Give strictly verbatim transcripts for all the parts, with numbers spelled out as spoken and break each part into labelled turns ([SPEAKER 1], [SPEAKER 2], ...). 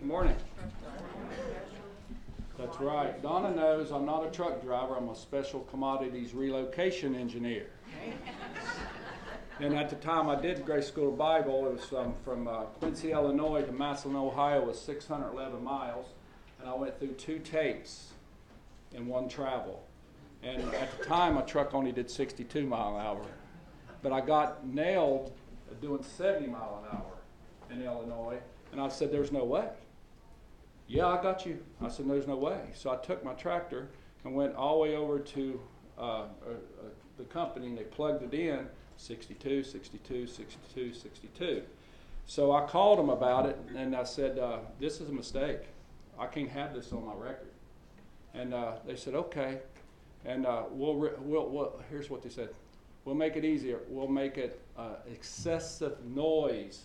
[SPEAKER 1] morning. That's right. Donna knows I'm not a truck driver. I'm a special commodities relocation engineer. And at the time I did Grace School of Bible, it was um, from uh, Quincy, Illinois to Massillon, Ohio was six hundred eleven miles. And I went through two tapes in one travel. And at the time, my truck only did sixty-two mile an hour. But I got nailed doing seventy mile an hour in Illinois. And I said, there's no way. Yeah, I got you. I said, there's no way. So I took my tractor and went all the way over to uh, uh, uh, the company, and they plugged it in, sixty-two, sixty-two, sixty-two, sixty-two. So I called them about it, and I said, uh, this is a mistake. I can't have this on my record. And uh, they said, okay. And uh, we'll, re- we'll, we'll, here's what they said. We'll make it easier. We'll make it uh, excessive noise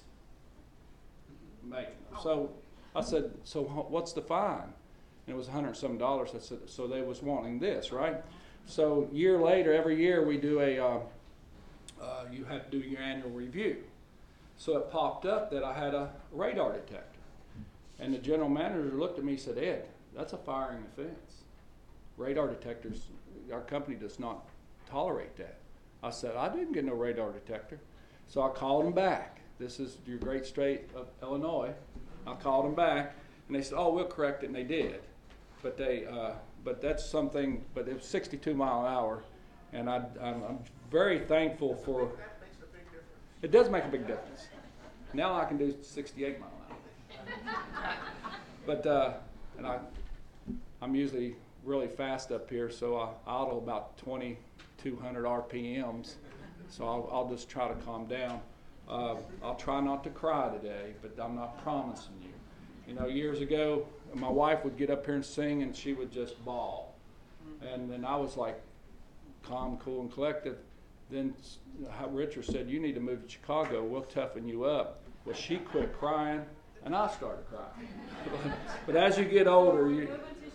[SPEAKER 1] making. So I said, so what's the fine? And it was a hundred and some dollars. I said, so they was wanting this, right? So year later, every year we do a, uh, uh, you have to do your annual review. So it popped up that I had a radar detector. And the general manager looked at me and said, Ed, that's a firing offense. Radar detectors, our company does not tolerate that. I said, I didn't get no radar detector. So I called them back. This is your great state of Illinois. I called them back, and they said, oh, we'll correct it, and they did. But they, uh, but that's something, but it was sixty-two mile an hour, and I, I'm, I'm very thankful for,
[SPEAKER 2] That makes a big difference.
[SPEAKER 1] it does make a big difference. Now I can do sixty-eight mile an hour. But, uh, and I, I'm usually really fast up here, so I auto about twenty-two hundred R P Ms, so I'll, I'll just try to calm down. Uh, I'll try not to cry today, but I'm not promising you. You know, years ago, my wife would get up here and sing, and she would just bawl. And then I was like calm, cool, and collected. Then Richard said, you need to move to Chicago. We'll toughen you up. Well, she quit crying, and I started crying. But as you get older, you,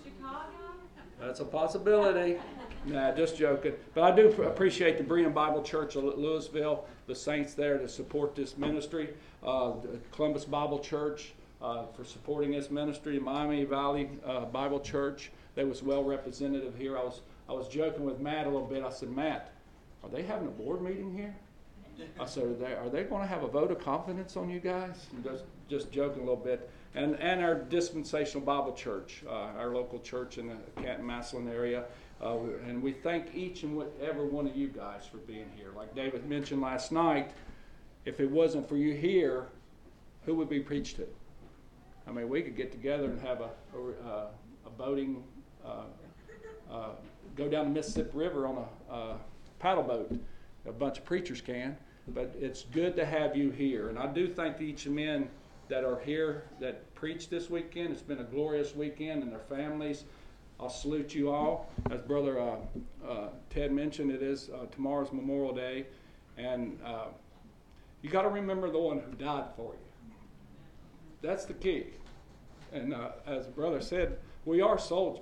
[SPEAKER 1] that's a possibility. Nah, just joking. But I do appreciate the Berean Bible Church of Louisville, the saints there to support this ministry, uh, the Columbus Bible Church uh, for supporting this ministry, Miami Valley uh, Bible Church. They was well representative here. I was I was joking with Matt a little bit. I said, Matt, are they having a board meeting here? I said, are they, are they going to have a vote of confidence on you guys? And just, just joking a little bit. And and our Dispensational Bible Church, uh, our local church in the Canton-Massillon area. Uh, and we thank each and every one of you guys for being here. Like David mentioned last night, if it wasn't for you here, who would we preach to? I mean, we could get together and have a, a, a boating, uh, uh, go down the Mississippi River on a uh, paddle boat. A bunch of preachers can. But it's good to have you here. And I do thank each of the men that are here that preached this weekend. It's been a glorious weekend, and their families. I'll salute you all. As Brother uh, uh, Ted mentioned, it is uh, tomorrow's Memorial Day. And uh, you got to remember the one who died for you. That's the key. And uh, as Brother said, we are soldiers.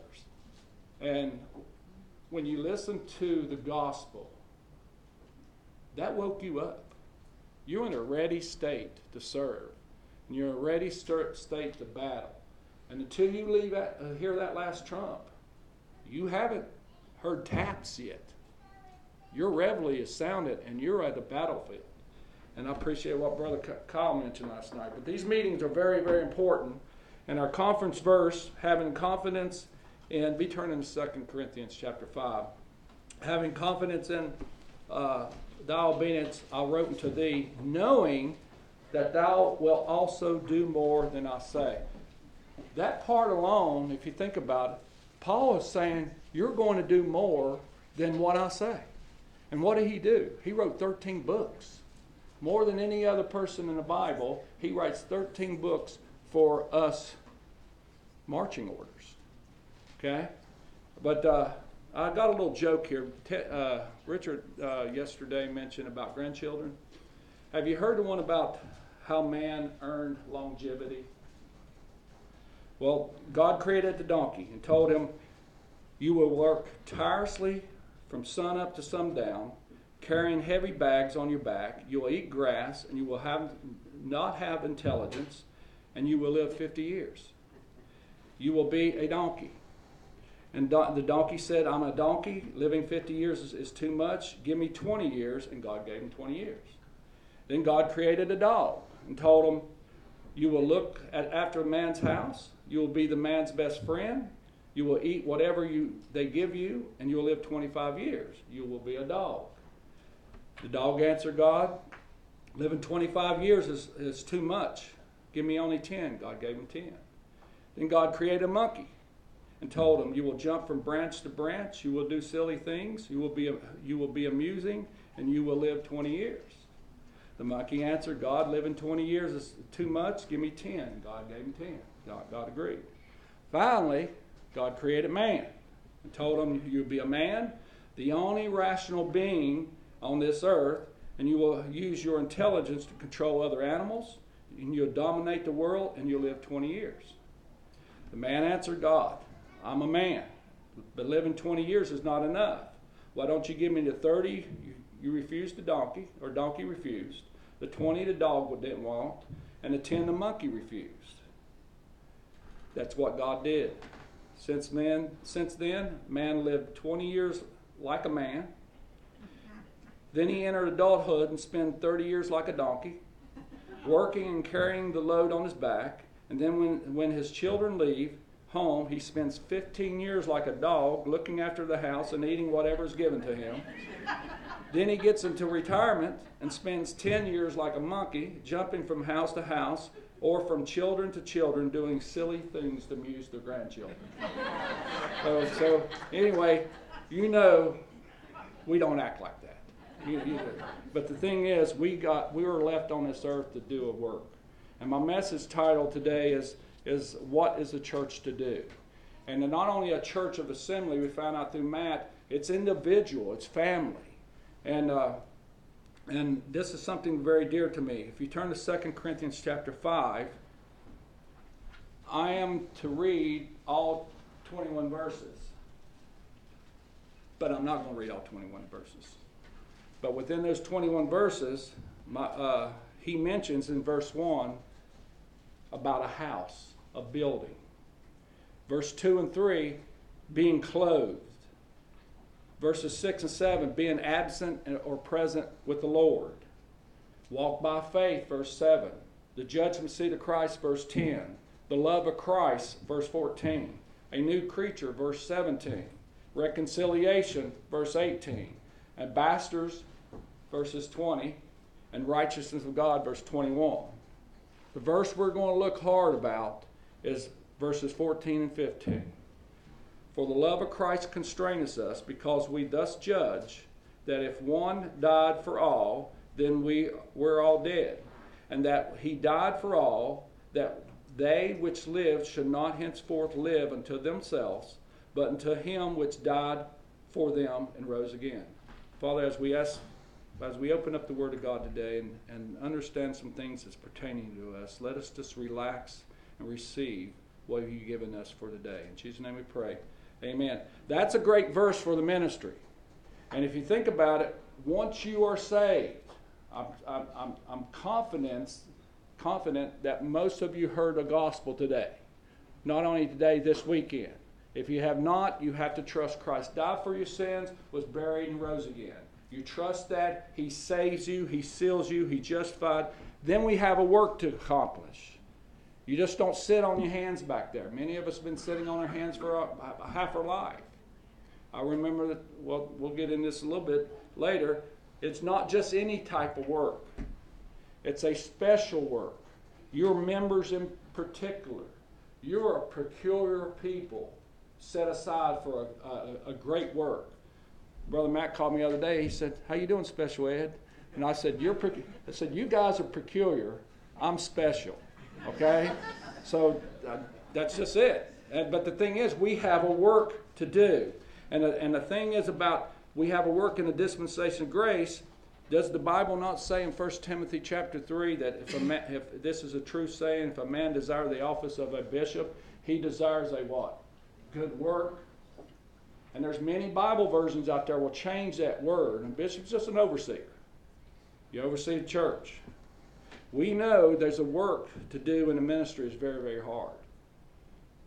[SPEAKER 1] And when you listen to the gospel, that woke you up. You're in a ready state to serve. And you're in a ready state to battle. And until you leave at, uh, hear that last trump, you haven't heard taps yet. Your reveille is sounded, and you're at the battlefield. And I appreciate what Brother Kyle mentioned last night. But these meetings are very, very important. And our conference verse, having confidence in, be turning to Second Corinthians chapter five. Having confidence in uh, thy obedience, I wrote unto thee, knowing that thou wilt also do more than I say. That part alone, if you think about it, Paul is saying, you're going to do more than what I say. And what did he do? He wrote thirteen books. More than any other person in the Bible, he writes thirteen books for us marching orders. Okay? But uh, I got a little joke here. Uh, Richard uh, yesterday mentioned about grandchildren. Have you heard the one about how man earned longevity? Well, God created the donkey and told him, you will work tirelessly from sun up to sundown, carrying heavy bags on your back. You will eat grass, and you will have not have intelligence, and you will live fifty years. you will be a donkey. And do- the donkey said, I'm a donkey. Living fifty years is, is too much. Give me twenty years. And God gave him twenty years. Then God created a dog and told him, you will look at, after a man's house. You will be the man's best friend. You will eat whatever you they give you, and you will live twenty-five years. You will be a dog. The dog answered God, living twenty-five years is, is too much. Give me only ten. God gave him ten. Then God created a monkey and told him, you will jump from branch to branch. You will do silly things. You will be, you will be amusing, and you will live twenty years. The monkey answered, God, living twenty years is too much. Give me ten. God gave him ten. God, God agreed. Finally, God created man and told him, you'll be a man, the only rational being on this earth, and you will use your intelligence to control other animals, and you'll dominate the world, and you'll live twenty years. The man answered God, I'm a man, but living twenty years is not enough. Why don't you give me the thirty? You, you refused the donkey, or donkey refused. The twenty the dog didn't want, and the ten the monkey refused. That's what God did. Since then, since then, man lived twenty years like a man. Then he entered adulthood and spent thirty years like a donkey, working and carrying the load on his back. And then when, when his children leave home, he spends fifteen years like a dog, looking after the house and eating whatever is given to him. Then he gets into retirement and spends ten years like a monkey, jumping from house to house, or from children to children, doing silly things to amuse their grandchildren. so, so anyway, you know, we don't act like that. You, you, but the thing is, we got we were left on this earth to do a work. And my message title today is, is what is a church to do? And not only a church of assembly, we found out through Matt, it's individual, it's family. And uh, and this is something very dear to me. If you turn to Second Corinthians chapter five, I am to read all twenty-one verses. But I'm not going to read all twenty-one verses. But within those twenty-one verses, my, uh, he mentions in verse one about a house, a building. Verse two and three, being clothed. Verses six and seven, being absent or present with the Lord. Walk by faith, verse seven. The judgment seat of Christ, verse ten. The love of Christ, verse fourteen. A new creature, verse seventeen. Reconciliation, verse eighteen. Ambassadors, verses twenty. And righteousness of God, verse twenty-one. The verse we're going to look hard about is verses fourteen and fifteen. For the love of Christ constraineth us, because we thus judge that if one died for all, then we were all dead. And that he died for all, that they which live should not henceforth live unto themselves, but unto him which died for them and rose again. Father, as we ask, as we open up the Word of God today and, and understand some things that's pertaining to us, let us just relax and receive what you've given us for today. In Jesus' name we pray. Amen. That's a great verse for the ministry. And if you think about it, once you are saved, I'm, I'm, I'm confident, confident that most of you heard the gospel today. Not only today, this weekend. If you have not, you have to trust Christ. Died for your sins, was buried, and rose again. You trust that. He saves you. He seals you. He justified. Then we have a work to accomplish. You just don't sit on your hands back there. Many of us have been sitting on our hands for a, a half our life. I remember that, well, we'll get into this a little bit later. It's not just any type of work. It's a special work. Your members in particular. You're a peculiar people set aside for a, a, a great work. Brother Matt called me the other day. He said, how you doing, special ed? And I said, You're pecu-. I said, you guys are peculiar. I'm special. Okay? So uh, that's just it. And, but the thing is, we have a work to do. And, uh, and the thing is about, we have a work in the dispensation of grace. Does the Bible not say in First Timothy chapter three that if, a man, if this is a true saying, if a man desire the office of a bishop, he desires a what? Good work. And there's many Bible versions out there will change that word. And bishop's just an overseer. You oversee the church. We know there's a work to do in the ministry is very, very hard.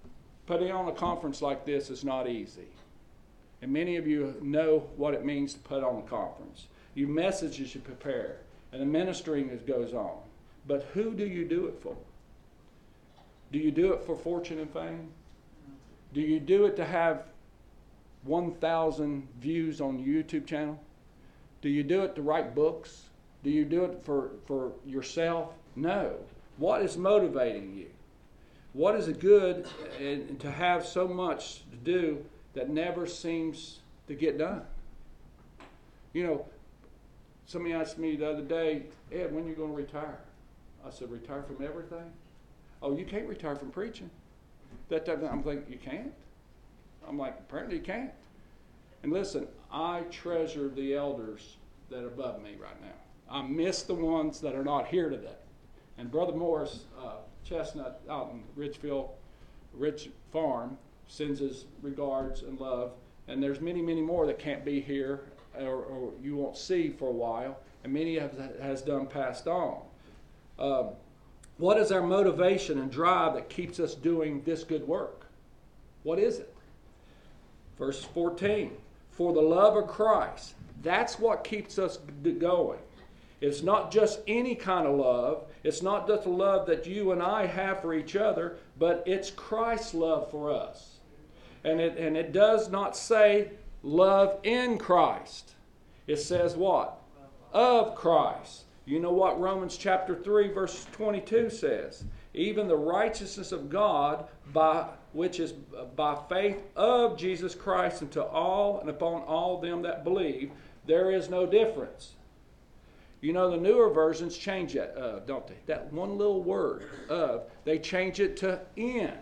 [SPEAKER 1] Putting on a conference like this is not easy. And many of you know what it means to put on a conference. Your messages you prepare, and the ministering is, goes on. But who do you do it for? Do you do it for fortune and fame? Do you do it to have one thousand views on your YouTube channel? Do you do it to write books? Do you do it for, for yourself? No. What is motivating you? What is it good and to have so much to do that never seems to get done? You know, somebody asked me the other day, Ed, when are you going to retire? I said, retire from everything? Oh, you can't retire from preaching. That type of, I'm thinking, you can't? I'm like, apparently you can't. And listen, I treasure the elders that are above me right now. I miss the ones that are not here today. And Brother Morris, uh, Chestnut out in Ridgefield, Ridge Farm, sends his regards and love. And there's many, many more that can't be here or, or you won't see for a while. And many have has done passed on. Um, what is our motivation and drive that keeps us doing this good work? What is it? Verse fourteen, for the love of Christ. That's what keeps us going. It's not just any kind of love. It's not just the love that you and I have for each other, but it's Christ's love for us. And it, and it does not say love in Christ. It says what? Of Christ. You know what Romans chapter three verse twenty-two says? Even the righteousness of God, by which is by faith of Jesus Christ unto all and upon all them that believe, there is no difference. You know, the newer versions change that, uh, don't they? That one little word, of, they change it to in.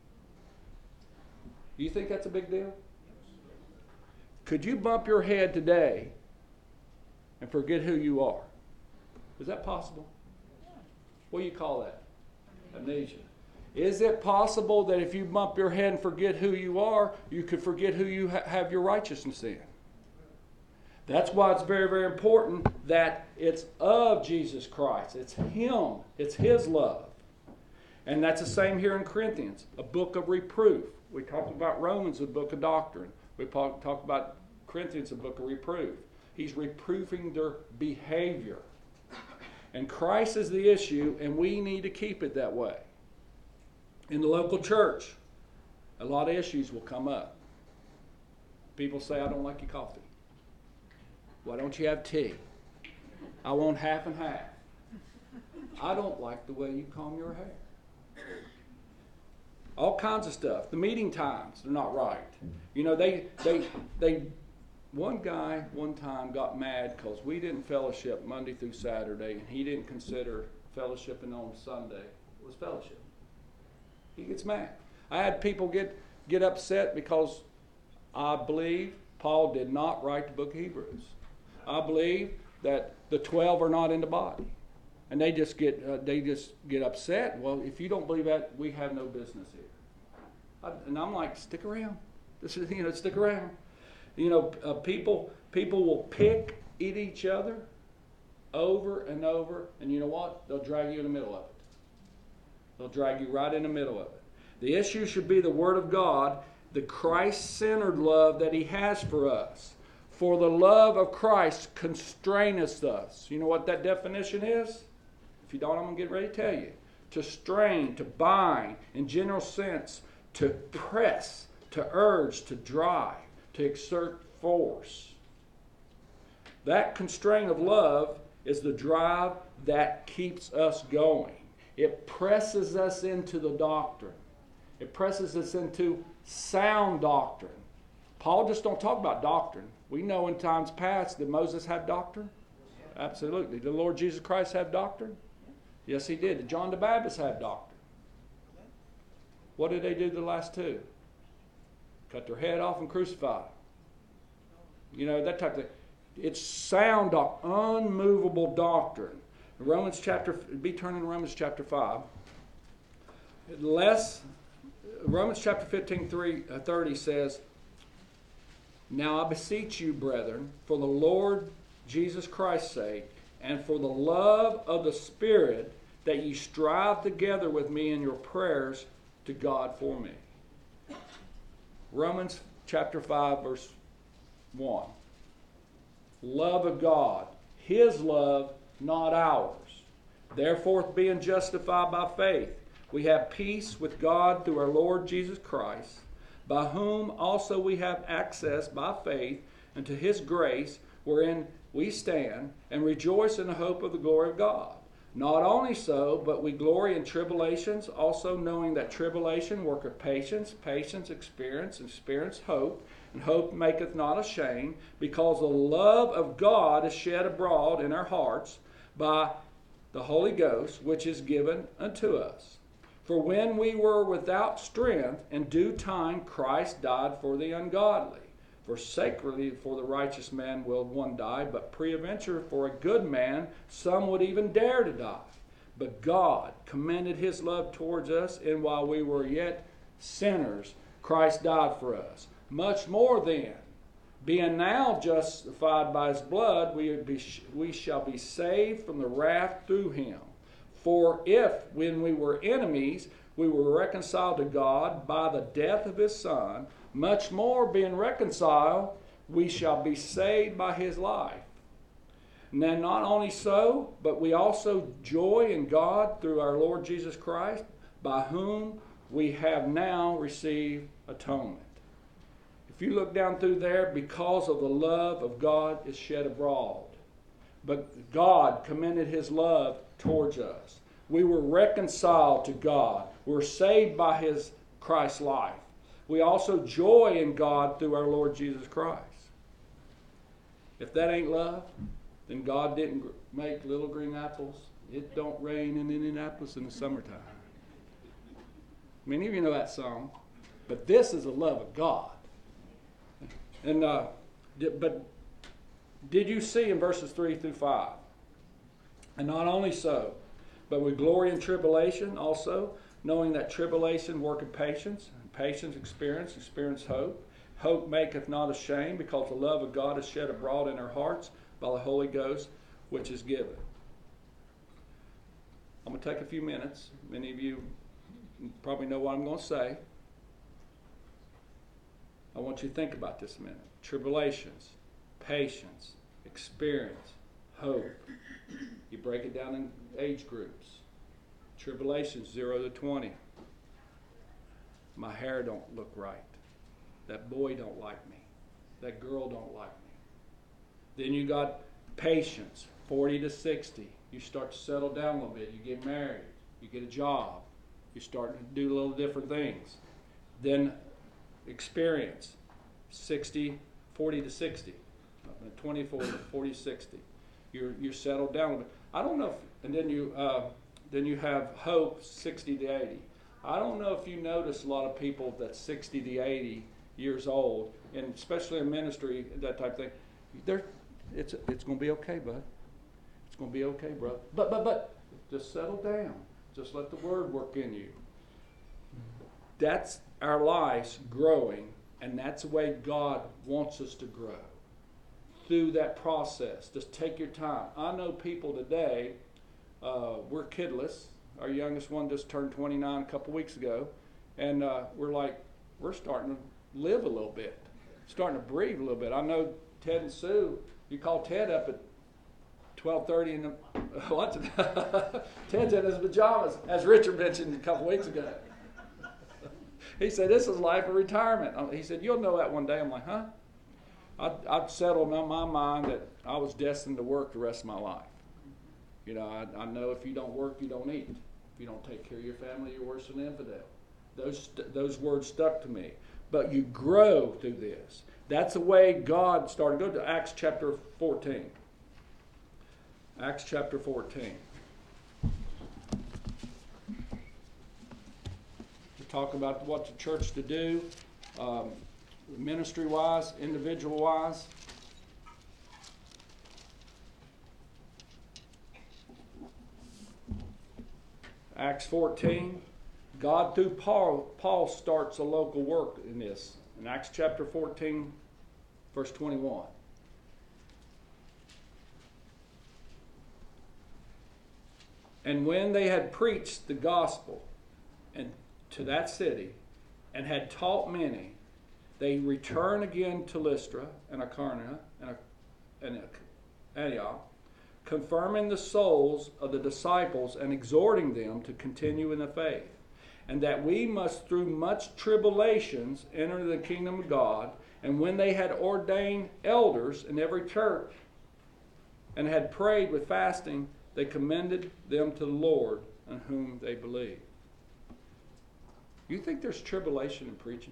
[SPEAKER 1] Do you think that's a big deal? Could you bump your head today and forget who you are? Is that possible? What do you call that? Amnesia. Is it possible that if you bump your head and forget who you are, you could forget who you ha- have your righteousness in? That's why it's very, very important that it's of Jesus Christ. It's Him. It's His love. And that's the same here in Corinthians, a book of reproof. We talked about Romans, a book of doctrine. We talked about Corinthians, a book of reproof. He's reproofing their behavior. And Christ is the issue, and we need to keep it that way. In the local church, a lot of issues will come up. People say, I don't like your coffee. Why don't you have tea? I want half and half. I don't like the way you comb your hair. All kinds of stuff. The meeting times are not right. You know, they, they, they, one guy one time got mad because we didn't fellowship Monday through Saturday, and he didn't consider fellowshipping on Sunday was fellowship. He gets mad. I had people get, get upset because I believe Paul did not write the book of Hebrews. I believe that the twelve are not in the body. And they just get uh, they just get upset. Well, if you don't believe that, we have no business here. I, and I'm like, stick around. This is, you know, stick around. You know, uh, people people will pick at each other over and over, and you know what? They'll drag you in the middle of it. They'll drag you right in the middle of it. The issue should be the Word of God, the Christ-centered love that He has for us. For the love of Christ constraineth us. You know what that definition is? If you don't, I'm going to get ready to tell you. To strain, to bind, in general sense, to press, to urge, to drive, to exert force. That constraint of love is the drive that keeps us going. It presses us into the doctrine. It presses us into sound doctrine. Paul just don't talk about doctrine. We know in times past, did Moses have doctrine? Absolutely. Did the Lord Jesus Christ have doctrine? Yes, He did. Did John the Baptist have doctrine? What did they do to the last two? Cut their head off and crucify them. You know, that type of thing. It's sound doctrine, unmovable doctrine. Romans chapter, be turning to Romans chapter five. Less, Romans chapter fifteen, three, uh, thirty says, now I beseech you, brethren, for the Lord Jesus Christ's sake, and for the love of the Spirit, that ye strive together with me in your prayers to God for me. Romans chapter five, verse one. Love of God, His love, not ours. Therefore, being justified by faith, we have peace with God through our Lord Jesus Christ, by whom also we have access by faith into His grace, wherein we stand, and rejoice in the hope of the glory of God. Not only so, but we glory in tribulations, also knowing that tribulation worketh patience, patience experience, and experience hope, and hope maketh not ashamed, because the love of God is shed abroad in our hearts by the Holy Ghost, which is given unto us. For when we were without strength, in due time Christ died for the ungodly. For sacredly for the righteous man will one die, but peradventure for a good man some would even dare to die. But God commended His love towards us, and while we were yet sinners, Christ died for us. Much more then, being now justified by His blood, we, be, we shall be saved from the wrath through Him. For if, when we were enemies, we were reconciled to God by the death of His Son, much more, being reconciled, we shall be saved by His life. And then not only so, but we also joy in God through our Lord Jesus Christ, by whom we have now received atonement. If you look down through there, because of the love of God is shed abroad. But God commended His love towards us. We were reconciled to God. We were saved by His Christ's life. We also joy in God through our Lord Jesus Christ. If that ain't love, then God didn't make little green apples. It don't rain in Indianapolis in the summertime. Many of you know that song. But this is the love of God. And uh, but did you see in verses three through five? And not only so, but we glory in tribulation also, knowing that tribulation worketh patience, and patience experience, experience hope. Hope maketh not ashamed, because the love of God is shed abroad in our hearts by the Holy Ghost, which is given. I'm going to take a few minutes. Many of you probably know what I'm going to say. I want you to think about this a minute. Tribulations, patience, experience, hope. You break it down in age groups. Tribulations, zero to twenty. My hair don't look right. That boy don't like me. That girl don't like me. Then you got patience, forty to sixty. You start to settle down a little bit. You get married. You get a job. You start to do little different things. Then experience, sixty, forty to sixty. twenty-four to forty, sixty. You're, you're settled down a little bit. I don't know if, and then you, uh, then you have hope, sixty to eighty. I don't know if you notice a lot of people that's sixty to eighty years old, and especially in ministry, that type of thing, they're, it's, it's going to be okay, bud. It's going to be okay, brother. But, but, but, just settle down. Just let the word work in you. That's our lives growing, and that's the way God wants us to grow. Through that process. Just take your time. I know people today, uh, we're kidless. Our youngest one just turned twenty-nine a couple weeks ago, and uh, we're like, we're starting to live a little bit, starting to breathe a little bit. I know Ted and Sue, you call Ted up at twelve thirty in the, what's it? Ted's in his pajamas, as Richard mentioned a couple weeks ago. He said, this is life of retirement. He said, you'll know that one day. I'm like, huh? I'd, I'd settled in my mind that I was destined to work the rest of my life. You know, I, I know if you don't work, you don't eat. If you don't take care of your family, you're worse than an infidel. Those, those words stuck to me. But you grow through this. That's the way God started. Go to Acts chapter fourteen. Acts chapter fourteen. We talk about what the church to do, um, ministry-wise, individual-wise. Acts fourteen. God through Paul, Paul starts a local work in this. In Acts chapter fourteen, verse twenty-one. And when they had preached the gospel and to that city, and had taught many, they return again to Lystra and Iconium and, and Antioch, confirming the souls of the disciples and exhorting them to continue in the faith, and that we must through much tribulations enter the kingdom of God. And when they had ordained elders in every church and had prayed with fasting, they commended them to the Lord in whom they believed. You think there's tribulation in preaching?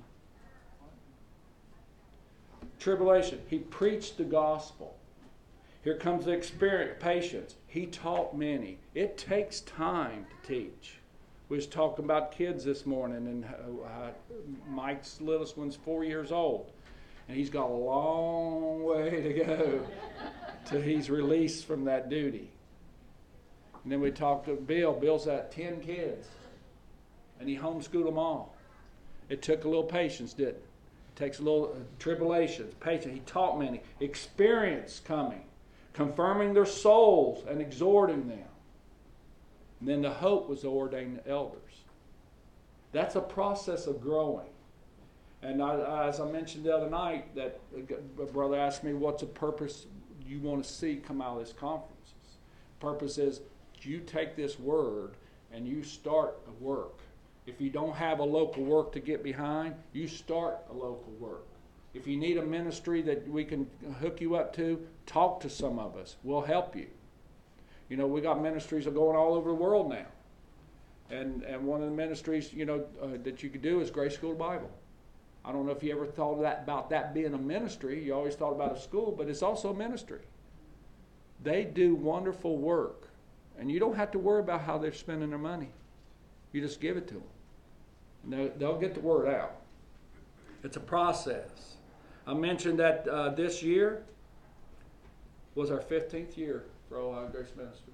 [SPEAKER 1] Tribulation. He preached the gospel. Here comes the experience, patience. He taught many. It takes time to teach. We was talking about kids this morning, and uh, Mike's littlest one's four years old, and he's got a long way to go till he's released from that duty. And then we talked to Bill. Bill's got ten kids, and he homeschooled them all. It took a little patience, didn't it? It takes a little uh, tribulations, patience. He taught many. Experience coming, confirming their souls and exhorting them. And then the hope was to ordain elders. That's a process of growing. And I, as I mentioned the other night, that a brother asked me, what's the purpose you want to see come out of this conferences? Purpose is you take this word and you start a work. If you don't have a local work to get behind, you start a local work. If you need a ministry that we can hook you up to, talk to some of us. We'll help you. You know, we got ministries that are going all over the world now. And and one of the ministries, you know, uh, that you could do is Grace School Bible. I don't know if you ever thought of that, about that being a ministry. You always thought about a school, but it's also a ministry. They do wonderful work. And you don't have to worry about how they're spending their money. You just give it to them. And they'll, they'll get the word out. It's a process. I mentioned that uh, this year was our fifteenth year for Ohio Grace Ministries.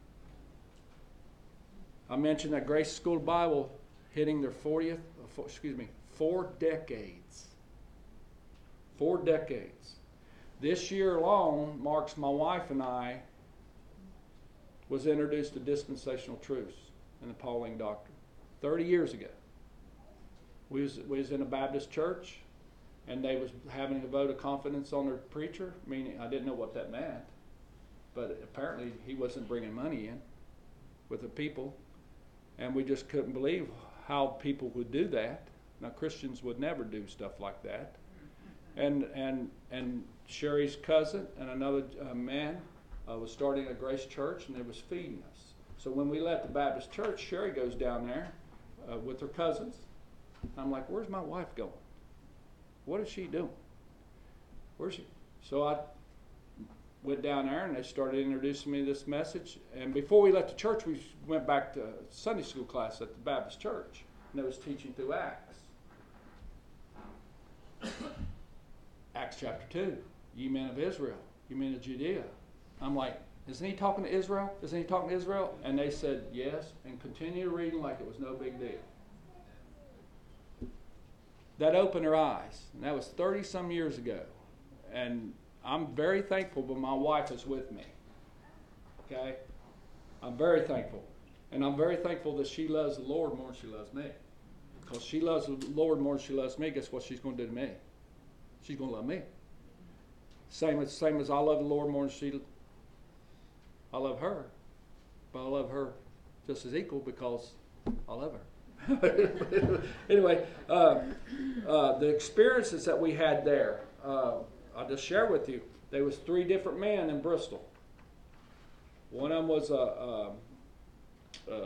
[SPEAKER 1] I mentioned that Grace School of Bible hitting their fortieth, excuse me, four decades. Four decades. This year alone marks my wife and I was introduced to dispensational truths in the Pauline doctrine thirty years ago. We was, we was in a Baptist church, and they was having a vote of confidence on their preacher, meaning I didn't know what that meant, but apparently he wasn't bringing money in with the people, and we just couldn't believe how people would do that. Now, Christians would never do stuff like that. And and and Sherry's cousin and another uh, man uh, was starting a Grace Church, and they was feeding us. So when we left the Baptist church, Sherry goes down there uh, with her cousins. I'm like, where's my wife going? What is she doing? Where's she? So I went down there, and they started introducing me to this message. And before we left the church, we went back to Sunday school class at the Baptist church, and they was teaching through Acts. Acts chapter two, ye men of Israel, ye men of Judea. I'm like, isn't he talking to Israel? Isn't he talking to Israel? And they said yes, and continue reading like it was no big deal. That opened their eyes, and that was thirty some years ago. And I'm very thankful, but my wife is with me. Okay? I'm very thankful. And I'm very thankful that she loves the Lord more than she loves me. Because she loves the Lord more than she loves me, guess what she's going to do to me? She's going to love me. Same as, same as I love the Lord more than she, I love her. But I love her just as equal because I love her. Anyway, uh, uh, the experiences that we had there, uh, I'll just share with you. There was three different men in Bristol. One of them was a, a, a,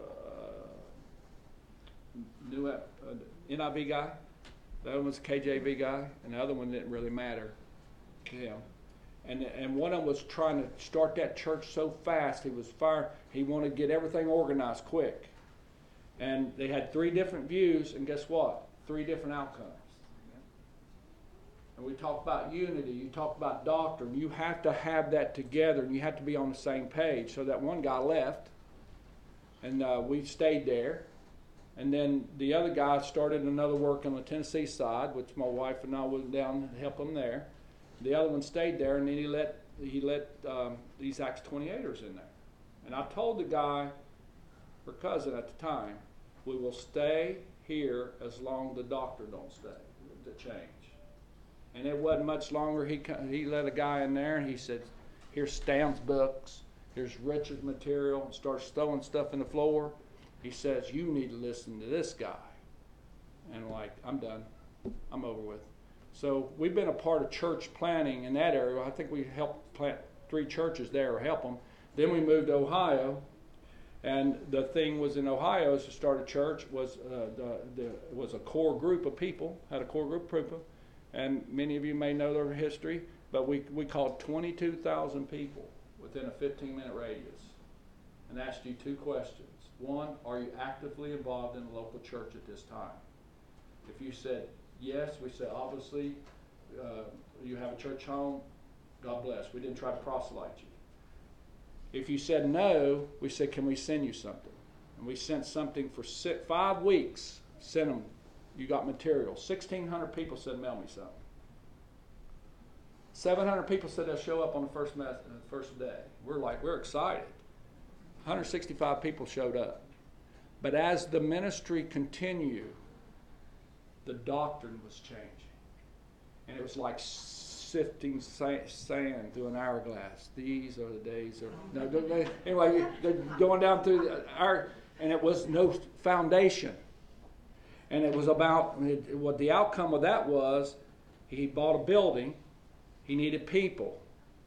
[SPEAKER 1] new uh, N I V guy. The other one was a K J V guy, and the other one didn't really matter to him. And and one of them was trying to start that church so fast. He was fire. He wanted to get everything organized quick. And they had three different views, and guess what? Three different outcomes. And we talk about unity, you talk about doctrine. You have to have that together, and you have to be on the same page. So that one guy left, and uh, we stayed there. And then the other guy started another work on the Tennessee side, which my wife and I went down to help him there. The other one stayed there, and then he let he let um, these Acts twenty-eighters in there. And I told the guy, her cousin at the time, we will stay here as long as the doctor don't stay to change. And it wasn't much longer. He he let a guy in there, and he said, here's Stan's books, here's Richard's material, and starts throwing stuff in the floor. He says, you need to listen to this guy. And like, I'm done. I'm over with. So we've been a part of church planting in that area. I think we helped plant three churches there or help them. Then we moved to Ohio. And the thing was in Ohio is to start a church was uh, the, the was a core group of people, had a core group of people. And many of you may know their history, but we, we called twenty-two thousand people within a fifteen minute radius and asked you two questions. One, are you actively involved in a local church at this time? If you said yes, we said obviously uh, you have a church home, God bless. We didn't try to proselyte you. If you said no, we said, can we send you something? And we sent something for six, five weeks, sent them. You got material. sixteen hundred people said, mail me something. seven hundred people said they'll show up on the first, mess, uh, first day. We're like, we're excited. one hundred sixty-five people showed up. But as the ministry continued, the doctrine was changing. And it was like sifting sand through an hourglass. These are the days. Of, no, they, anyway, they're going down through the, our, and it was no foundation. And it was about, it, what the outcome of that was, he bought a building, he needed people.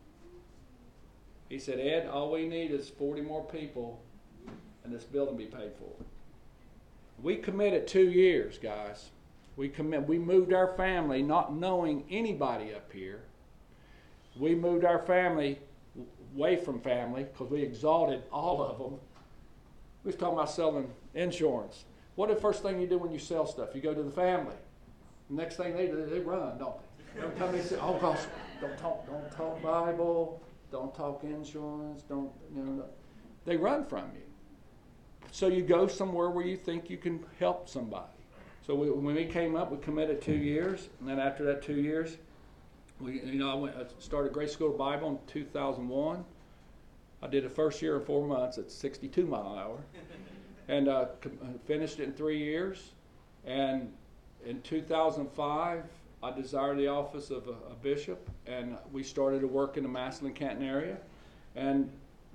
[SPEAKER 1] He said, Ed, all we need is forty more people, and this building be paid for. We committed two years, guys. We commit, we moved our family, not knowing anybody up here. We moved our family away from family, because we exalted all of them. We was talking about selling insurance. What the first thing you do when you sell stuff? You go to the family. The next thing they do, they run, don't they? Every time they say, oh gosh, don't talk, don't talk Bible, don't talk insurance, don't, you know, they run from you. So you go somewhere where you think you can help somebody. So we, when we came up, we committed two years, and then after that two years, we, you know, I went, I started Grace School of Bible in two thousand one. I did the first year in four months at sixty-two mile an hour. And uh, finished it in three years. And in two thousand five, I desired the office of a, a bishop, and we started to work in the Massillon-Canton area. And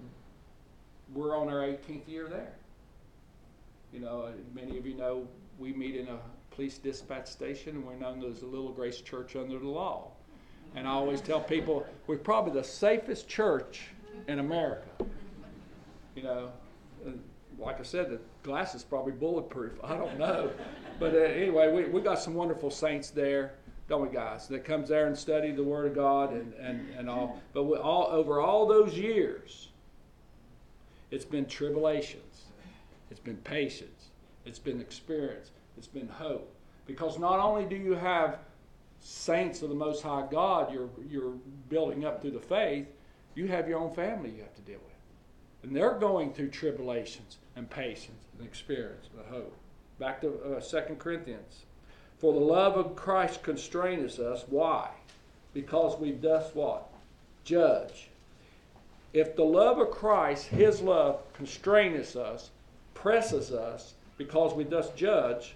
[SPEAKER 1] we're on our eighteenth year there. You know, many of you know we meet in a police dispatch station, and we're known as a Little Grace Church under the law. And I always tell people, we're probably the safest church in America. You know, like I said, the glass is probably bulletproof. I don't know. But uh, anyway, we, we got some wonderful saints there, don't we, guys, that comes there and study the Word of God and, and, and all. But we all, over all those years, it's been tribulations. It's been patience. It's been experience. It's been hope. Because not only do you have saints of the Most High God you're, you're building up through the faith, you have your own family you have to deal with. And they're going through tribulations and patience and experience and hope. Back to uh, Second Corinthians. For the love of Christ constraineth us. Why? Because we does what? Judge. If the love of Christ, His love, constraineth us, presses us, because we thus judge,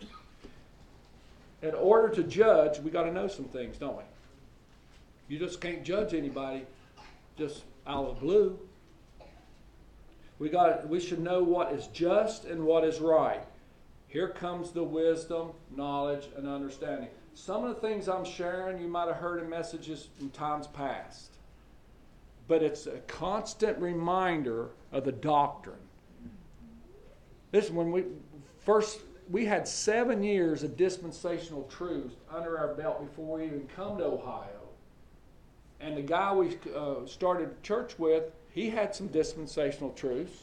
[SPEAKER 1] in order to judge, we got to know some things, don't we? You just can't judge anybody just out of the blue. We got. We should know what is just and what is right. Here comes the wisdom, knowledge, and understanding. Some of the things I'm sharing, you might have heard in messages in times past. But it's a constant reminder of the doctrine. This is when we first, we had seven years of dispensational truths under our belt before we even come to Ohio. And the guy we uh, started church with, he had some dispensational truths,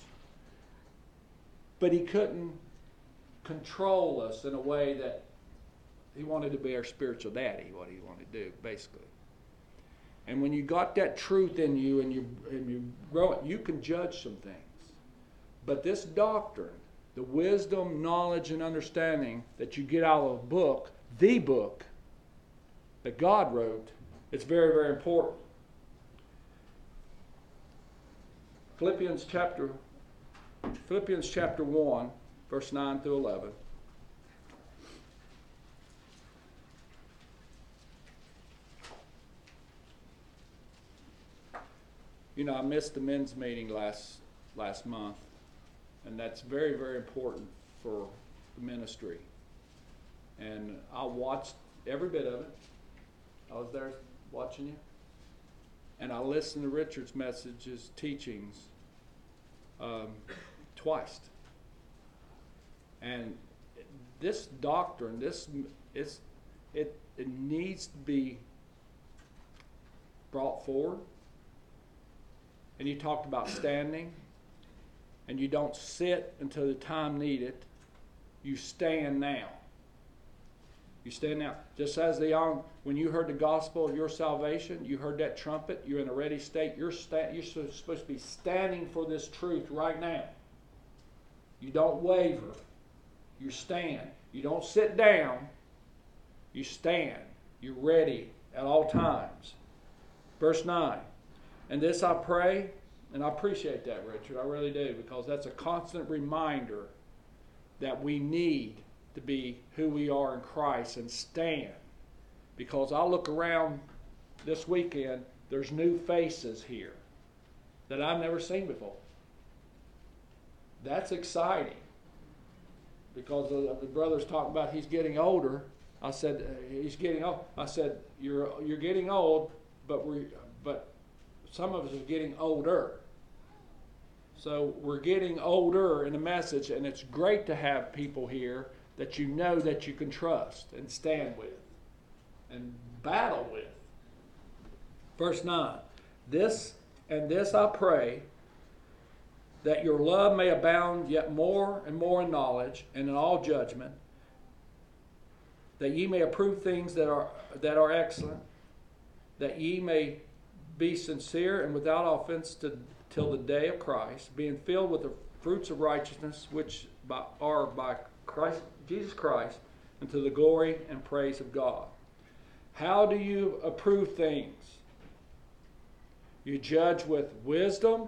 [SPEAKER 1] but he couldn't control us in a way that he wanted to be our spiritual daddy, what he wanted to do, basically. And when you got that truth in you and you, and you grow it, you can judge some things. But this doctrine, the wisdom, knowledge, and understanding that you get out of a book, the book that God wrote, it's very, very important. Philippians chapter, Philippians chapter one, verse nine through eleven. you know, I missed the men's meeting last last month, and that's very, very important for the ministry. And I watched every bit of it. I was there watching you. And I listened to Richard's messages, teachings, um, twice. And this doctrine, this it's, it, it needs to be brought forward. And you talked about standing. And you don't sit until the time needed. You stand now. You stand now. Just as the young, when you heard the gospel of your salvation, you heard that trumpet, you're in a ready state. You're, sta- you're supposed to be standing for this truth right now. You don't waver. You stand. You don't sit down. You stand. You're ready at all times. Verse nine. And this I pray, and I appreciate that, Richard. I really do, because that's a constant reminder that we need to be who we are in Christ and stand. Because I look around this weekend, there's new faces here that I've never seen before. That's exciting. Because the, the brothers talking about he's getting older. I said, he's getting old. I said, you're you're getting old, but we but some of us are getting older. So we're getting older in the message, and it's great to have people here that you know that you can trust and stand with and battle with. Verse nine. This and this I pray, that your love may abound yet more and more in knowledge and in all judgment, that ye may approve things that are that are excellent, that ye may be sincere and without offense to, till the day of Christ, being filled with the fruits of righteousness which by, are by Christ, Jesus Christ, unto the glory and praise of God. How do you approve things? You judge with wisdom.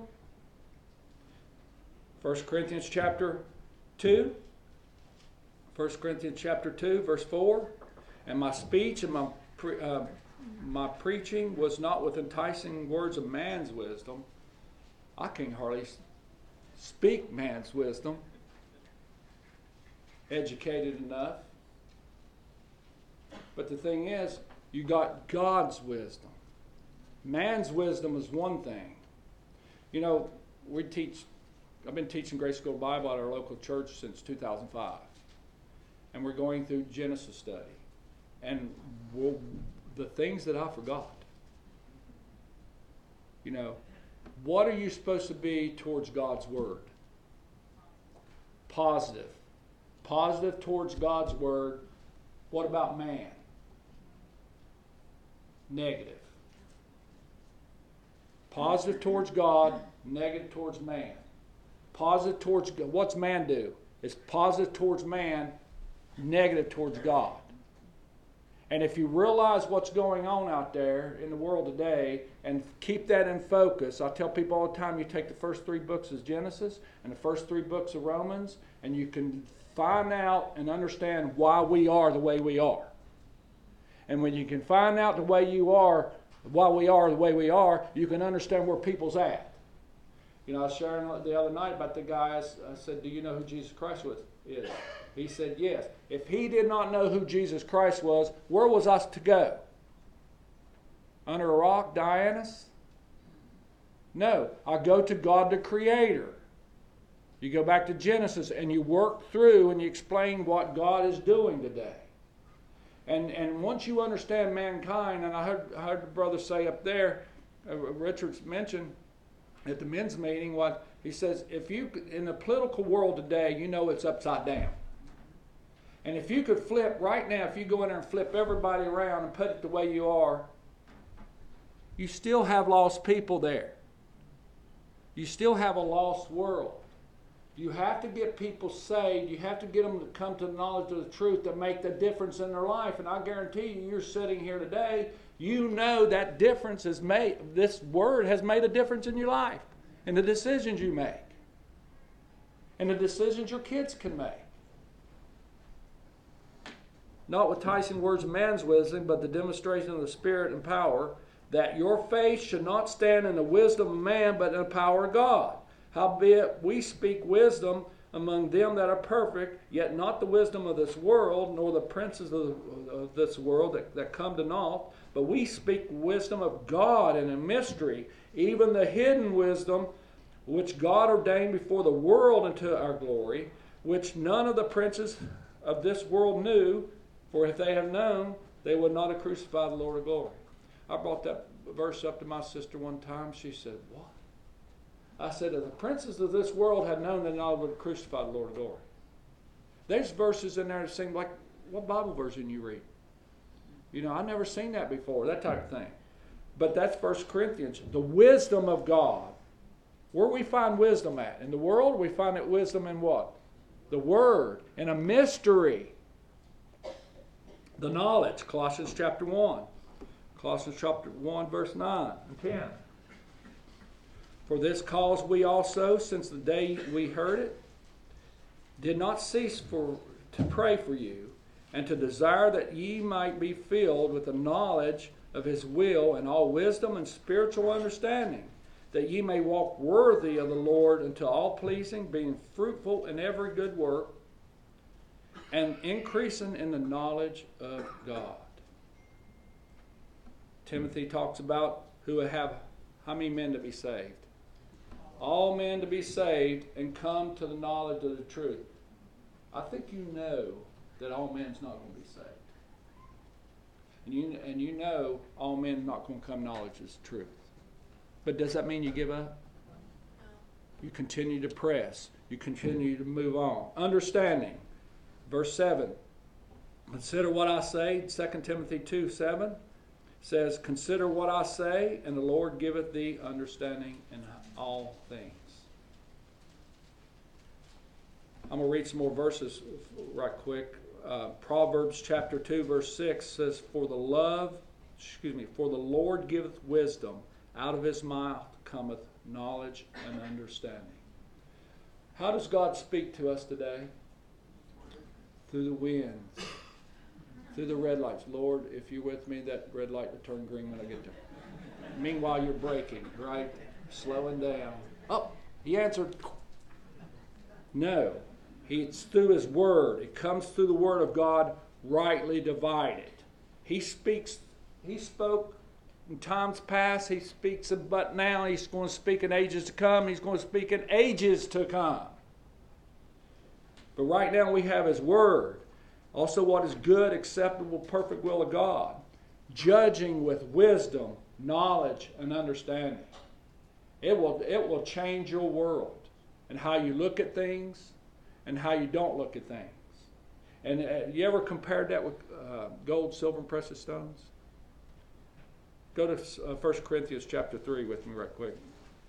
[SPEAKER 1] First Corinthians chapter two. First Corinthians chapter two, verse four. And my speech and my pre, uh, my preaching was not with enticing words of man's wisdom. I can hardly speak man's wisdom. Educated enough. But the thing is, you got God's wisdom. Man's wisdom is one thing. You know, we teach, I've been teaching Grace School Bible at our local church since two thousand five. And we're going through Genesis study. And we'll, the things that I forgot. You know, what are you supposed to be towards God's Word? Positive. Positive towards God's Word. What about man? Negative. Positive towards God, negative towards man. Positive towards God. What's man do? It's positive towards man, negative towards God. And if you realize what's going on out there in the world today and keep that in focus, I tell people all the time, you take the first three books of Genesis and the first three books of Romans, and you can find out and understand why we are the way we are. And when you can find out the way you are, why we are the way we are, you can understand where people's at. You know, I was sharing the other night about the guy. I said, do you know who Jesus Christ was? Is? He said, yes. If he did not know who Jesus Christ was, where was I to go? Under a rock, Dianus? No, I go to God the Creator. You go back to Genesis and you work through and you explain what God is doing today. And and once you understand mankind, and I heard, I heard the brother say up there, uh, Richard's mentioned at the men's meeting, what he says, if you, in the political world today, you know it's upside down. And if you could flip, right now, if you go in there and flip everybody around and put it the way you are, you still have lost people there. You still have a lost world. You have to get people saved. You have to get them to come to the knowledge of the truth that make the difference in their life. And I guarantee you, you're sitting here today, you know that difference is made. This word has made a difference in your life and the decisions you make and the decisions your kids can make. Not with enticing words of man's wisdom, but the demonstration of the Spirit and power, that your faith should not stand in the wisdom of man, but in the power of God. Howbeit we speak wisdom among them that are perfect, yet not the wisdom of this world, nor the princes of, of this world that, that come to naught, but we speak wisdom of God in a mystery, even the hidden wisdom which God ordained before the world unto our glory, which none of the princes of this world knew, for if they had known, they would not have crucified the Lord of glory. I brought that verse up to my sister one time. She said, what? I said, if the princes of this world had known, then I would have crucified the Lord of glory. There's verses in there that seem like, what Bible version you read? You know, I've never seen that before, that type of thing. But that's First Corinthians. The wisdom of God. Where we find wisdom at? In the world, we find it wisdom in what? The Word. In a mystery. The knowledge. Colossians chapter one. Colossians chapter one, verse nine and ten. For this cause we also, since the day we heard it, did not cease for, to pray for you, and to desire that ye might be filled with the knowledge of His will and all wisdom and spiritual understanding, that ye may walk worthy of the Lord unto all pleasing, being fruitful in every good work, and increasing in the knowledge of God. Timothy talks about who would have how many men to be saved? All men to be saved and come to the knowledge of the truth. I think you know that all men's not going to be saved. And you, and you know all men are not going to come knowledge of the truth. But does that mean you give up? You continue to press. You continue to move on. Understanding. Verse seven. Consider what I say. Second Timothy two seven says, consider what I say, and the Lord giveth thee understanding in all things. I'm going to read some more verses right quick. Uh, Proverbs chapter two verse six says, For the love, excuse me, for the Lord giveth wisdom, out of His mouth cometh knowledge and understanding. How does God speak to us today? Through the winds, through the red lights. Lord, if you're with me, that red light will turn green when I get there. Meanwhile, you're braking, right? Slowing down. Oh, He answered. No. It's through His Word. It comes through the Word of God, rightly divided. He speaks, He spoke in times past, He speaks but now, He's going to speak in ages to come, He's going to speak in ages to come. But right now we have His Word. Also what is good, acceptable, perfect will of God. Judging with wisdom, knowledge, and understanding. It will, it will change your world and how you look at things and how you don't look at things. And uh, you ever compared that with uh, gold, silver, and precious stones? Go to uh, First Corinthians chapter three with me right quick.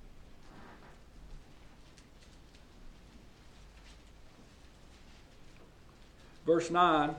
[SPEAKER 1] Verse nine.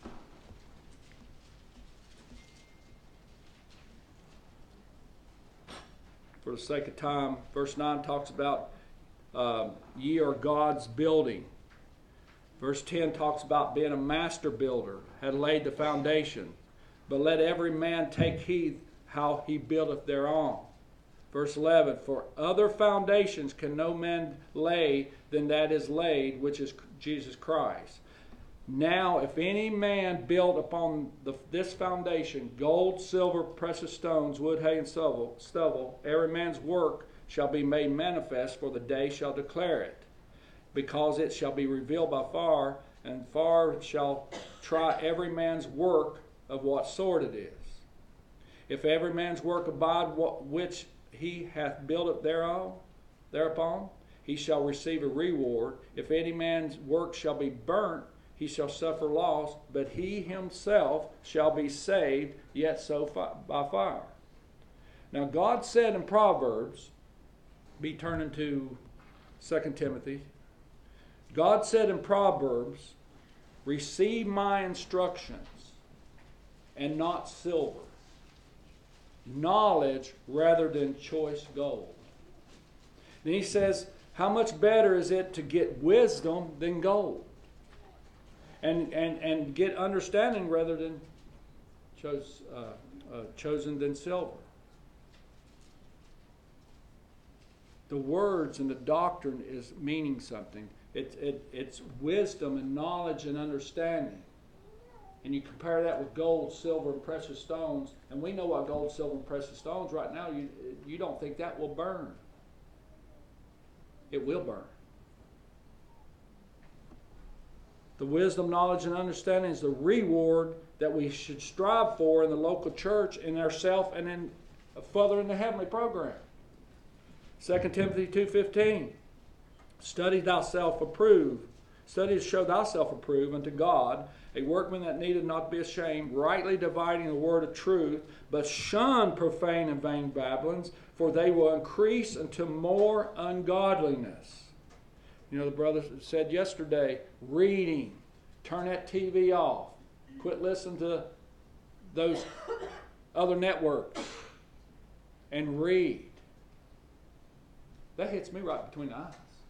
[SPEAKER 1] For the sake of time, verse nine talks about uh, ye are God's building. Verse ten talks about being a master builder, had laid the foundation. But let every man take heed how he buildeth thereon. Verse eleven, for other foundations can no man lay than that is laid, which is Jesus Christ. Now, if any man build upon the, this foundation gold, silver, precious stones, wood, hay, and stubble, stubble, every man's work shall be made manifest, for the day shall declare it, because it shall be revealed by fire, and fire shall try every man's work of what sort it is. If every man's work abide what, which he hath built it thereon, thereupon, he shall receive a reward. If any man's work shall be burnt, he shall suffer loss, but he himself shall be saved, yet so fi- by fire. Now God said in Proverbs, be turning to Second Timothy, God said in Proverbs, receive my instructions, and not silver, knowledge rather than choice gold. Then he says, how much better is it to get wisdom than gold? And, and, and get understanding rather than chose, uh, uh, chosen than silver. the words and the doctrine is meaning something. It, it, it's wisdom and knowledge and understanding. And you compare that with gold, silver, and precious stones. And we know what gold, silver, and precious stones right now, you, you don't think that will burn. It will burn. The wisdom, knowledge, and understanding is the reward that we should strive for in the local church, in ourselves, and in further in the heavenly program. Second Timothy two fifteen. Study thyself approve. Study to show thyself approved unto God, a workman that needeth not be ashamed, rightly dividing the word of truth, but shun profane and vain babblings, for they will increase unto more ungodliness. You know, the brother said yesterday, reading, turn that T V off. Quit listening to those other networks and read. That hits me right between the eyes.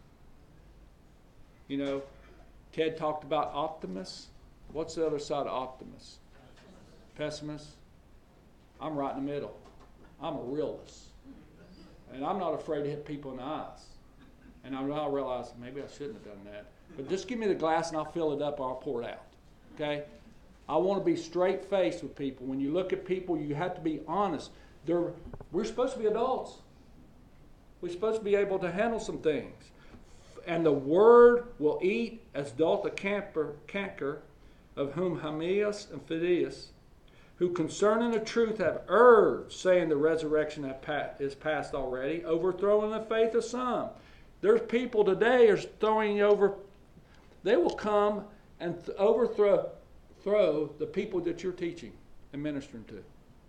[SPEAKER 1] You know, Ted talked about optimists. What's the other side of optimists? Pessimists? I'm right in the middle. I'm a realist. And I'm not afraid to hit people in the eyes. And I now realize maybe I shouldn't have done that. But just give me the glass and I'll fill it up or I'll pour it out. Okay? I want to be straight-faced with people. When you look at people, you have to be honest. They're, we're supposed to be adults. We're supposed to be able to handle some things. And the word will eat as doth a camper, canker, of whom Hymenaeus and Phineas, who concerning the truth have erred, saying the resurrection have pa- is past already, overthrowing the faith of some. There's people today are throwing over, they will come and th- overthrow throw the people that you're teaching and ministering to.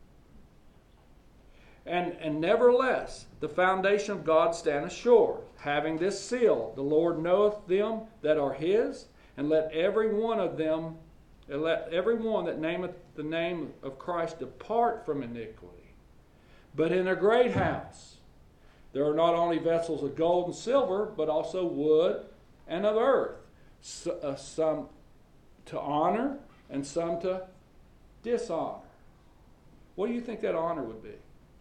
[SPEAKER 1] And, and nevertheless, the foundation of God standeth sure, having this seal, the Lord knoweth them that are his, and let every one of them, and let every one that nameth the name of Christ depart from iniquity. But in a great house there are not only vessels of gold and silver, but also wood and of earth, so, uh, some to honor and some to dishonor. What do you think that honor would be?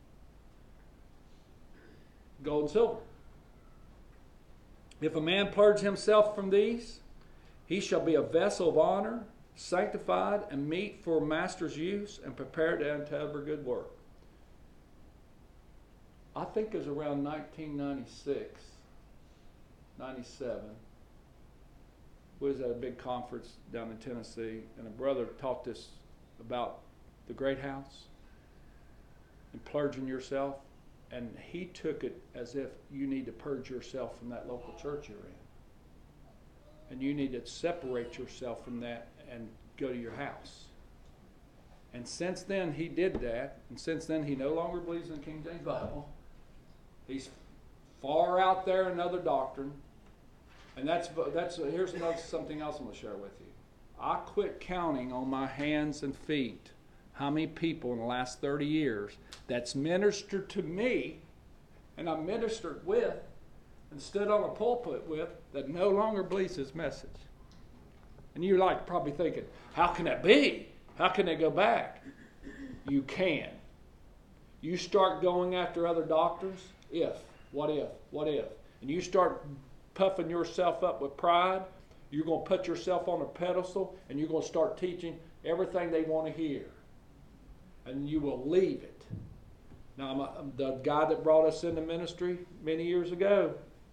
[SPEAKER 1] Gold and silver. If a man purge himself from these, he shall be a vessel of honor, sanctified and meet for master's use, and prepared unto every good work. I think it was around nineteen ninety-six, ninety-seven. We was at a big conference down in Tennessee, and a brother taught us about the great house and purging yourself. And he took it as if you need to purge yourself from that local church you're in. And you need to separate yourself from that and go to your house. And since then he did that, and since then he no longer believes in the King James Bible. He's far out there in another doctrine. And that's, that's here's another, something else I'm going to share with you. I quit counting on my hands and feet how many people in the last thirty years that's ministered to me and I ministered with and stood on a pulpit with that no longer believes his message. And you're like probably thinking, how can that be? How can they go back? You can. You start going after other doctrines, if, what if, what if, and you start puffing yourself up with pride, you're going to put yourself on a pedestal and you're going to start teaching everything they want to hear. And you will leave it. Now, I'm a, the guy that brought us into ministry many years ago,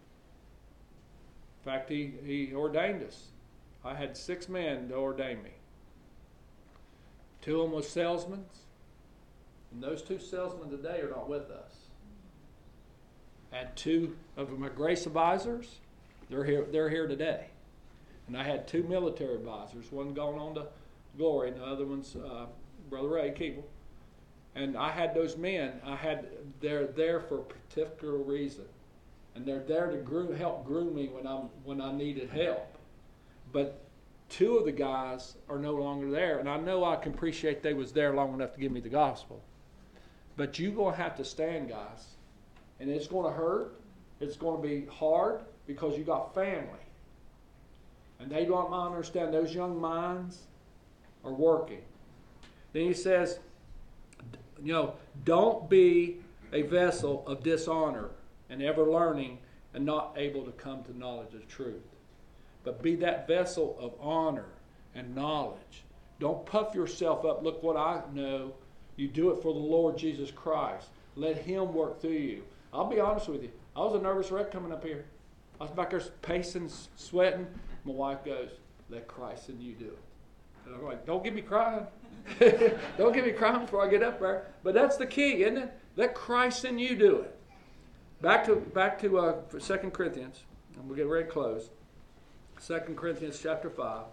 [SPEAKER 1] in fact, he, he ordained us. I had six men to ordain me. Two of them were salesmen, and those two salesmen today are not with us. I had two of them are grace advisors. They're here, they're here today. And I had two military advisors, one going on to glory, and the other one's uh, Brother Ray Keeble. And I had those men, I had, they're there for a particular reason. And they're there to groom, help groom me when, I'm, when I needed help. But two of the guys are no longer there. And I know I can appreciate they was there long enough to give me the gospel. But you're going to have to stand, guys. And it's going to hurt. It's going to be hard because you got family. And they don't understand those young minds are working. Then he says, you know, don't be a vessel of dishonor and ever learning and not able to come to knowledge of truth. But be that vessel of honor and knowledge. Don't puff yourself up. Look what I know. You do it for the Lord Jesus Christ. Let Him work through you. I'll be honest with you. I was a nervous wreck coming up here. I was back there pacing, sweating. My wife goes, let Christ in you do it. And I'm like, don't get me crying. Don't get me crying before I get up there. But that's the key, isn't it? Let Christ in you do it. Back to back to uh, Second Corinthians. And we'll get ready to close. Second Corinthians chapter five.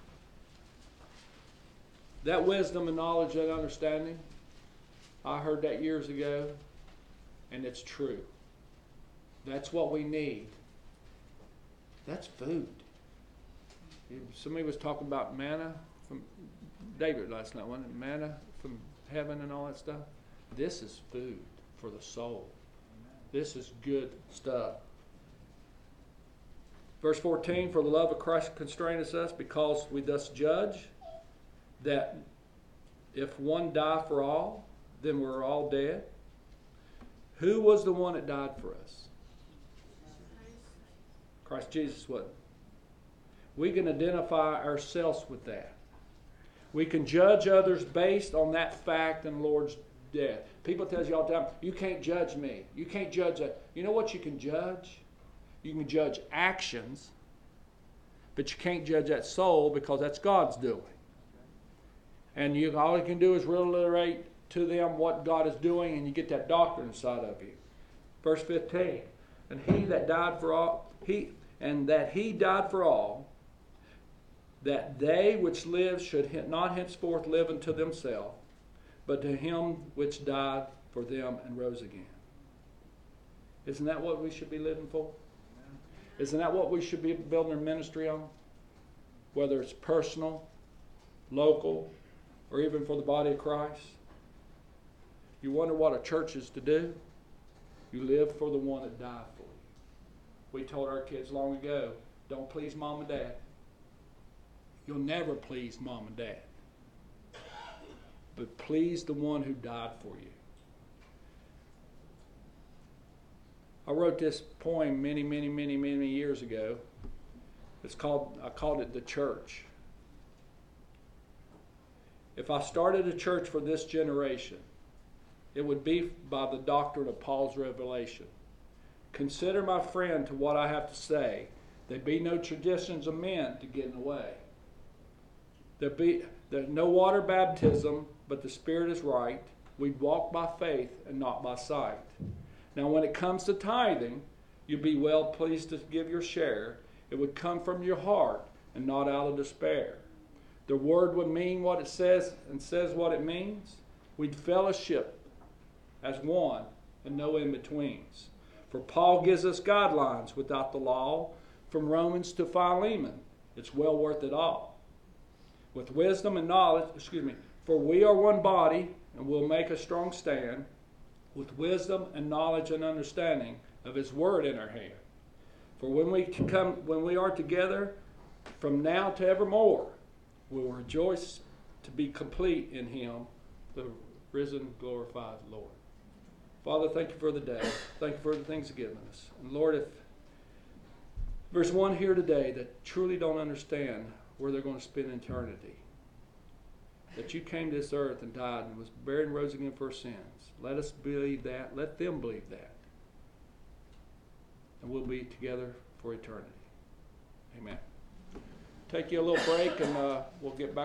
[SPEAKER 1] That wisdom and knowledge and understanding, I heard that years ago, and it's true. That's what we need. That's food. Somebody was talking about manna from David last night, wasn't it? Manna from heaven and all that stuff. This is food for the soul. This is good stuff. Verse fourteen, for the love of Christ constraineth us, because we thus judge that if one die for all, then we're all dead. Who was the one that died for us? Christ Jesus wasn't. We can identify ourselves with that. We can judge others based on that fact in the Lord's death. People tell you all the time, you can't judge me. You can't judge that. You know what you can judge? You can judge actions, but you can't judge that soul because that's God's doing. And you all you can do is reiterate to them what God is doing, and you get that doctrine inside of you. Verse fifteen, and he that died for all, he and that he died for all, that they which live should not henceforth live unto themselves, but to him which died for them and rose again. Isn't that what we should be living for? Isn't that what we should be building our ministry on? Whether it's personal, local, or even for the body of Christ. You wonder what a church is to do? You live for the one that died for you. We told our kids long ago, don't please mom and dad. You'll never please mom and dad. But please the one who died for you. I wrote this poem many, many, many, many years ago. It's called, I called it The Church. If I started a church for this generation, it would be by the doctrine of Paul's revelation. Consider my friend to what I have to say. There be no traditions of men to get in the way. There be there's no water baptism, but the Spirit is right. We walk by faith and not by sight. Now when it comes to tithing, you'd be well pleased to give your share. It would come from your heart and not out of despair. The word would mean what it says and says what it means. We'd fellowship as one and no in-betweens. For Paul gives us guidelines without the law, from Romans to Philemon. It's well worth it all. With wisdom and knowledge, excuse me, for we are one body and will make a strong stand, with wisdom and knowledge and understanding of His word in our hand. For when we come, when we are together, from now to evermore, we will rejoice to be complete in Him, the risen, glorified Lord. Father, thank you for the day. Thank you for the things you've given us. And Lord, if there's one here today that truly don't understand where they're going to spend eternity, that you came to this earth and died and was buried and rose again for our sins, let us believe that. Let them believe that. And we'll be together for eternity. Amen. Take you a little break and uh, we'll get back.